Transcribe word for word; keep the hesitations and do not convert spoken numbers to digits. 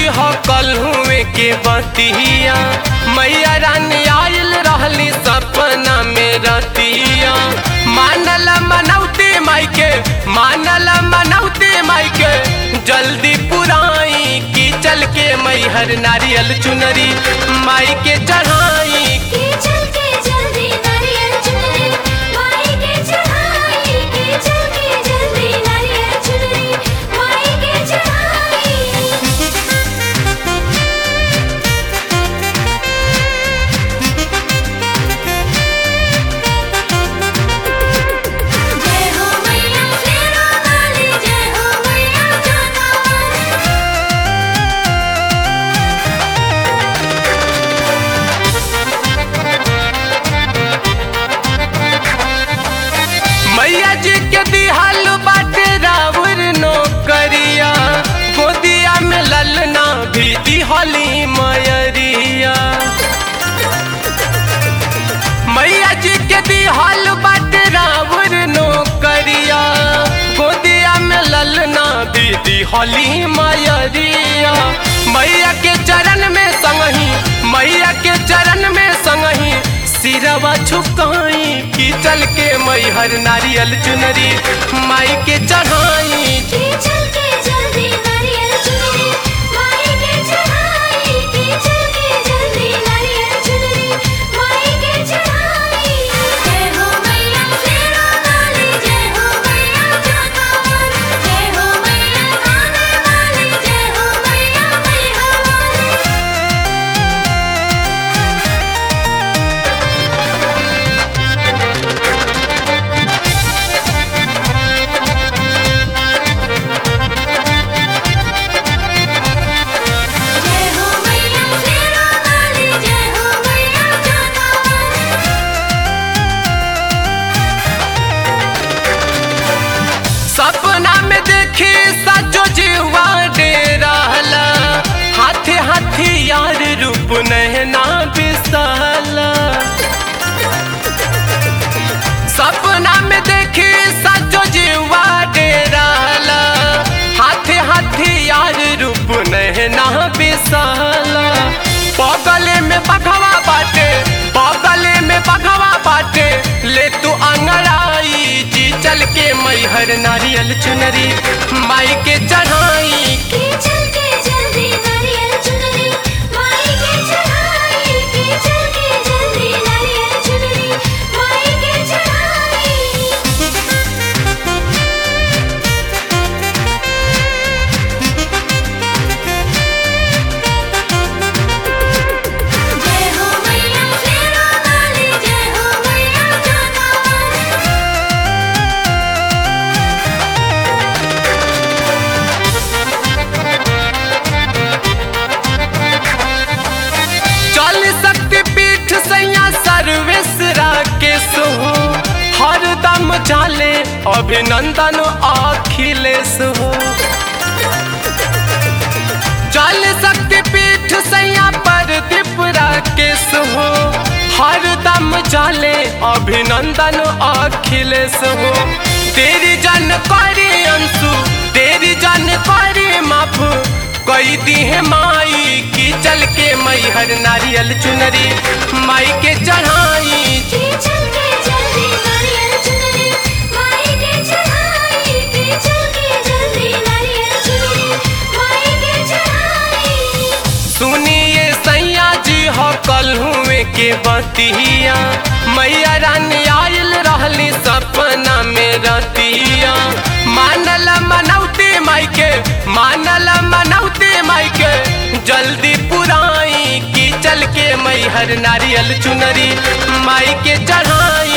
हो कल हुए के बतिया, मैया रानी आयल रहली सपना में रतिया। मानल मनौती माई के, मानल मनौती माई के, जल्दी पुराई की चल के मैहर नारियल चुनरी माई के चढ़ाई। मैया जी के दिहाल बाटे राउर नौकरिया, गोदिया में ललना भी दिहली मयरिया। मैया जी के दिहाल बाटे राउर नौकरिया, गोदिया में ललना भी दिहली मयरिया। मैया के चरण में संगही, मैया के चरण में संगही, सिरवा झुकाई की चल के मैहर नारियल चुनरी माई के चढ़ाई। सपना में देखी सचो जीवा दे रहला, हाथे हाथी यार रूप नहना बिसला। सपना में देखी सचो जीवा दे रहला, हाथे हाथी यार रूप नहना बिसला। बगले में बघवा बाटे, बगले में बघवा बाटे, ले तू अंगड़ाई जी चल के मैहर नारियल चुनरी माई के चढ़ाई। हरदम चाले अभिनंदन अखिलेश हो, चल शक्ति पीठ सैया पर दीप राकेश हो। हरदम चाले अभिनंदन अखिलेश हो, तेरी जानकारी अंशु, तेरी जानकारी माफ कई दी है माई की चल के मैहर नारियल चुनरी माई के चढ़ाई। सुनिए सैया जी हो कल हुए के बतिया, मैया रानी आयल रहली सपना में रतिया। मानल मनौती माई के, मानल मनौती माई के, जल्दी पुराई की चल के मैहर नारियल चुनरी माई के चढ़ाई।